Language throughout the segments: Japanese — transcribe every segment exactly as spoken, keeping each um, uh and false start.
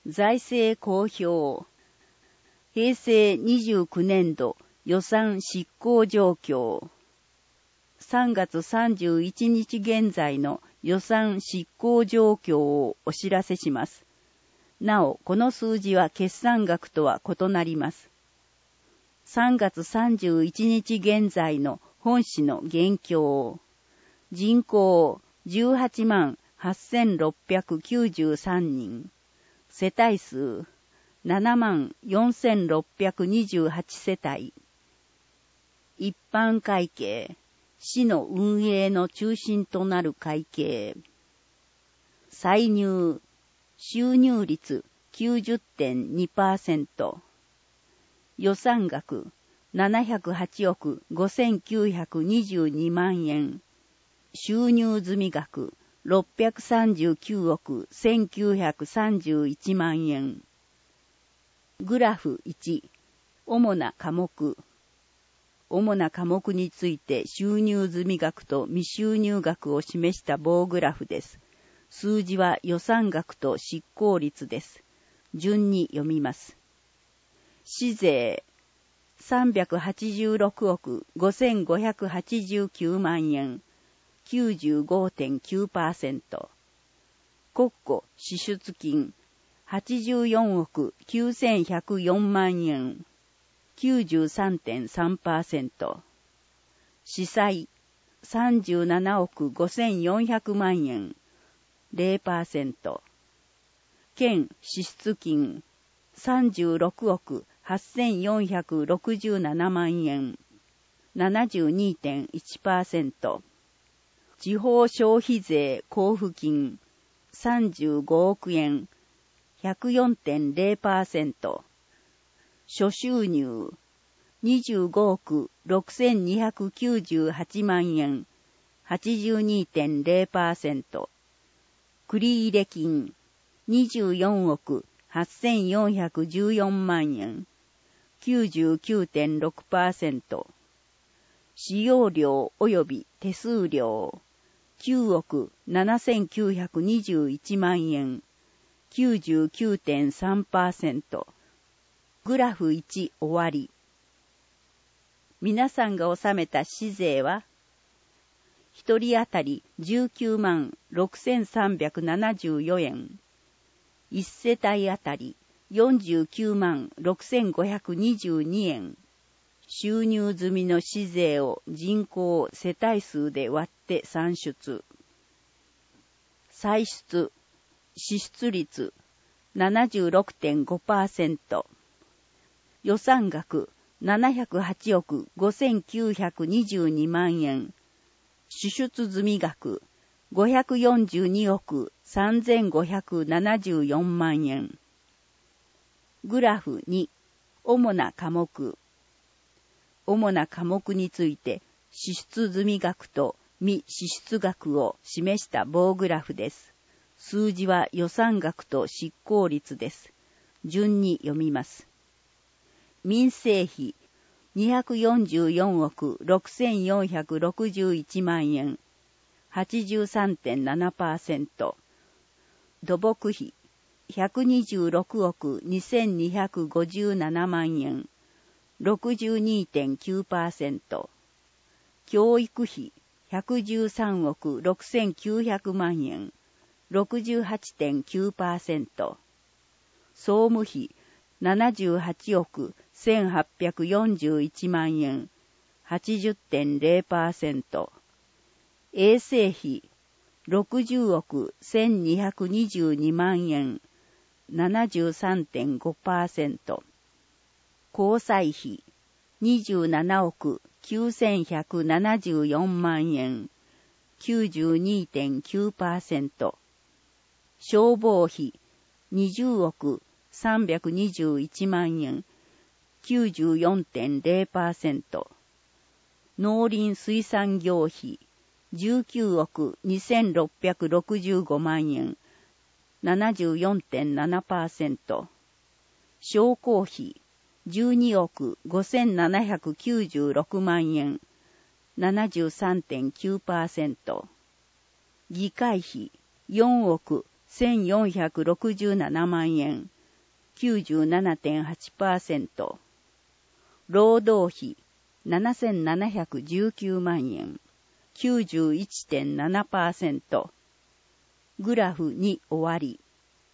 財政公表。平成にじゅうきゅうねん度予算執行状況。さんがつさんじゅういちにち現在の予算執行状況をお知らせします。なお、この数字は決算額とは異なります。さんがつさんじゅういちにち現在の本市の現況。人口じゅうはちまんはっせんろっぴゃくきゅうじゅうさんにん。世帯数ななまんよんせんろっぴゃくにじゅうはち世帯。一般会計。市の運営の中心となる会計。歳入。収入率 きゅうじゅってんにパーセント。予算額ななひゃくはちおくごせんきゅうひゃくにじゅうにまんえん。収入済額ろっぴゃくさんじゅうきゅうおくせんきゅうひゃくさんじゅういちまんえん。グラフいち。主な科目。主な科目について収入済額と未収入額を示した棒グラフです。数字は予算額と執行率です。順に読みます。市税さんびゃくはちじゅうろくおくごせんごひゃくはちじゅうきゅうまんえん きゅうじゅうごてんきゅうパーセント。国庫支出金はちじゅうよんおくきゅうせんひゃくよんまんえん きゅうじゅうさんてんさんパーセント。支債さんじゅうななおくごせんよんひゃくまんえん ゼロパーセント。県支出金さんじゅうろくおくはっせんよんひゃくろくじゅうななまんえん ななじゅうにてんいちパーセント。地方消費税交付金さんじゅうごおくえん ひゃくよんてんゼロパーセント。諸収入にじゅうごおくろくせんにひゃくきゅうじゅうはちまんえん はちじゅうにてんゼロパーセント。繰入金にじゅうよんおくはっせんよんひゃくじゅうよんまんえん きゅうじゅうきゅうてんろくパーセント。使用料及び手数料きゅうおくななせんきゅうひゃくにじゅういちまんえん きゅうじゅうきゅうてんさんパーセント。グラフいち終わり。皆さんが納めた市税は一人当たりじゅうきゅうまんろくせんさんびゃくななじゅうよえん。一世帯当たりよんじゅうきゅうまんろくせんごひゃくにじゅうにえん。収入済みの市税を人口世帯数で割って算出。歳出、支出率 ななじゅうろくてんごパーセント。予算額ななひゃくはちおくごせんきゅうひゃくにじゅうにまんえん。支出済額ごひゃくよんじゅうにおくさんぜんごひゃくななじゅうよんまんえん。グラフに、主な科目。主な科目について支出済額と未支出額を示した棒グラフです。数字は予算額と執行率です。順に読みます。民生費にひゃくよんじゅうよんおくろくせんよんひゃくろくじゅういちまんえん はちじゅうさんてんななパーセント。土木費ひゃくにじゅうろくおくにせんにひゃくごじゅうななまんえん ろくじゅうにてんきゅうパーセント。教育費ひゃくじゅうさんおくろくせんきゅうひゃくまんえん ろくじゅうはちてんきゅうパーセント。総務費ななじゅうはちおくせんはっぴゃくよんじゅういちまんえん はちじゅってんゼロパーセント。衛生費ろくじゅうおくせんにひゃくにじゅうにまんえん ななじゅうさんてんごパーセント。交際費にじゅうななおくきゅうせんひゃくななじゅうよんまんえん きゅうじゅうにてんきゅうパーセント。消防費にじゅうおくさんびゃくにじゅういちまんえん きゅうじゅうよんてんゼロパーセント。農林水産業費じゅうきゅうおくにせんろっぴゃくろくじゅうごまんえん ななじゅうよんてんななパーセント。商工費じゅうにおくごせんななひゃくきゅうじゅうろくまんえん ななじゅうさんてんきゅうパーセント。議会費よんおくせんよんひゃくろくじゅうななまんえん、きゅうじゅうななてんはちパーセント。労働費ななせんななひゃくじゅうきゅうまんえん、きゅうじゅういちてんななパーセント。グラフに終わり。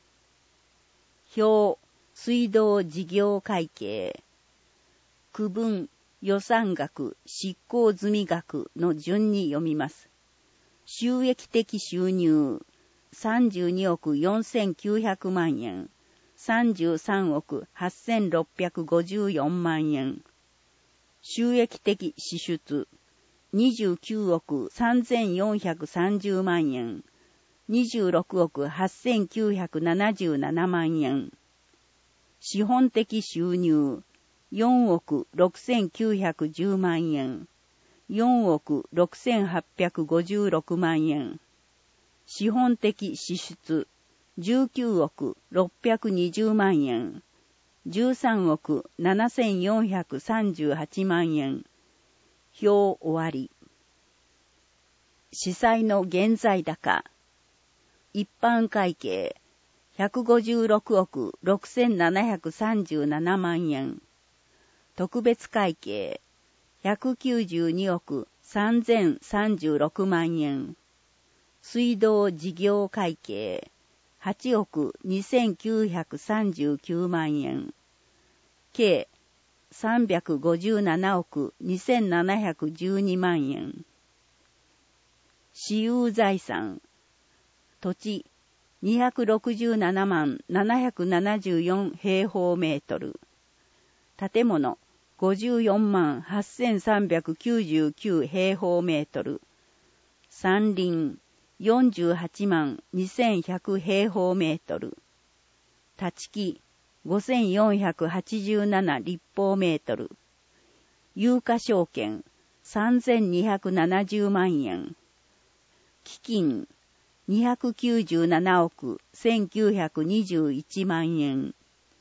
表、水道事業会計。区分、予算額、執行済額の順に読みます。収益的収入、さんじゅうにおくよんせんきゅうひゃくまんえん、さんじゅうさんおくはっせんろっぴゃくごじゅうよんまんえん。収益的支出、にじゅうきゅうおくさんぜんよんひゃくさんじゅうまんえん、にじゅうろくおくはっせんきゅうひゃくななじゅうななまんえん。資本的収入、よんおくろくせんきゅうひゃくじゅうまんえん、よんおくろくせんはっぴゃくごじゅうろくまんえん。資本的支出、じゅうきゅうおくろっぴゃくにじゅうまんえん、じゅうさんおくななせんよんひゃくさんじゅうはちまんえん。表終わり。司祭の現在高。一般会計、ひゃくごじゅうろくおくろくせんななひゃくさんじゅうななまんえん。特別会計、ひゃくきゅうじゅうにおくさんぜんさんじゅうろくまんえん。水道事業会計、はちおくにせんきゅうひゃくさんじゅうきゅうまんえん。計、さんびゃくごじゅうななおくにせんななひゃくじゅうにまんえん。私有財産、土地、にひゃくろくじゅうななまんななひゃくななじゅうよん平方メートル。建物、ごじゅうよんまんはっせんさんびゃくきゅうじゅうきゅう平方メートル。山林、よんじゅうはちまんにせんひゃく平方メートル。立木、ごせんよんひゃくはちじゅうなな立方メートル。有価証券、さんぜんにひゃくななじゅうまんえん。基金、にひゃくきゅうじゅうななおくせんきゅうひゃくにじゅういちまんえん。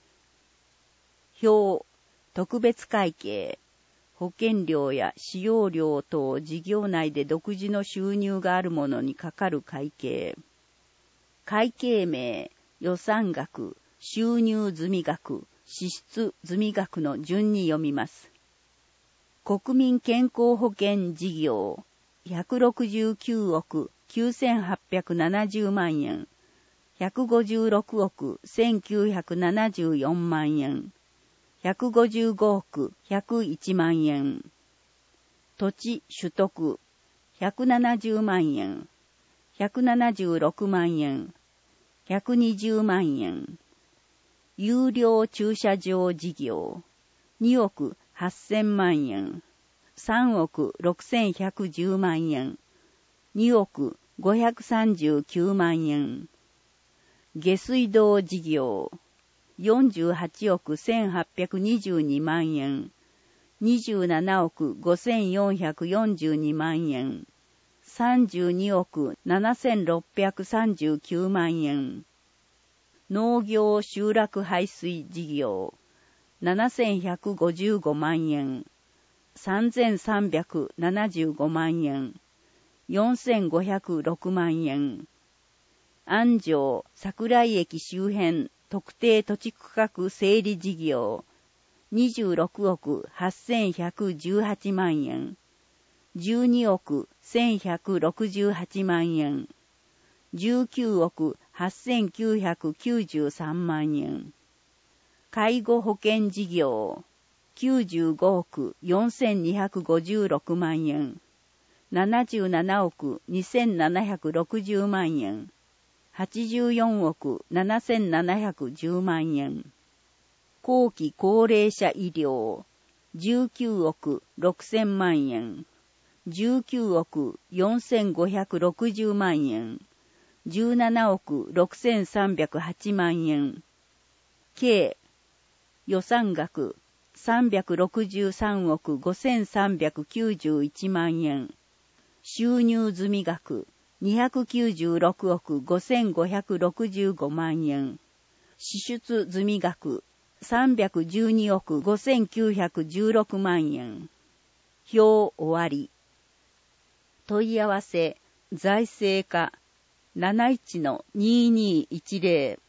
表、特別会計、保険料や使用料等事業内で独自の収入があるものにかかる会計。会計名、予算額、収入済額、支出済額の順に読みます。国民健康保険事業、ひゃくろくじゅうきゅうおくきゅうせんはっぴゃくななじゅうまんえん、ひゃくごじゅうろくおくせんきゅうひゃくななじゅうよんまんえん、ひゃくごじゅうごおくひゃくいちまんえん。土地取得、ひゃくななじゅうまんえん、ひゃくななじゅうろくまんえん、ひゃくにじゅうまんえん。有料駐車場事業、におくはっせんまんえん、さんおくろくせんひゃくじゅうまんえん、におくごひゃくさんじゅうきゅうまんえん。下水道事業、よんじゅうはちおくせんはっぴゃくにじゅうにまんえん、にじゅうななおくごせんよんひゃくよんじゅうにまんえん、さんじゅうにおくななせんろっぴゃくさんじゅうきゅうまんえん。農業集落排水事業、ななせんひゃくごじゅうごまんえん、さんぜんさんびゃくななじゅうごまんえん、よんせんごひゃくろくまんえん。安城桜井駅周辺特定土地区画整理事業、にじゅうろくおくはっせんひゃくじゅうはちまんえん、じゅうにおくせんひゃくろくじゅうはちまんえん、じゅうきゅうおくはっせんきゅうひゃくきゅうじゅうさんまんえん。介護保険事業、きゅうじゅうごおくよんせんにひゃくごじゅうろくまんえん、ななじゅうななおくにせんななひゃくろくじゅうまんえん、はちじゅうよんおくななせんななひゃくじゅうまんえん。後期高齢者医療、じゅうきゅうおくろくせんまんえん、じゅうきゅうおくよんせんごひゃくろくじゅうまんえん、じゅうななおくろくせんさんびゃくはちまんえん。計、予算額、さんびゃくろくじゅうさんおくごせんさんびゃくきゅうじゅういちまんえん。収入済額、にひゃくきゅうじゅうろくおくごせんごひゃくろくじゅうごまんえん。支出済額、さんびゃくじゅうにおくごせんきゅうひゃくじゅうろくまんえん。表終わり。問い合わせ、財政課、 なないちのにーにーいちぜろ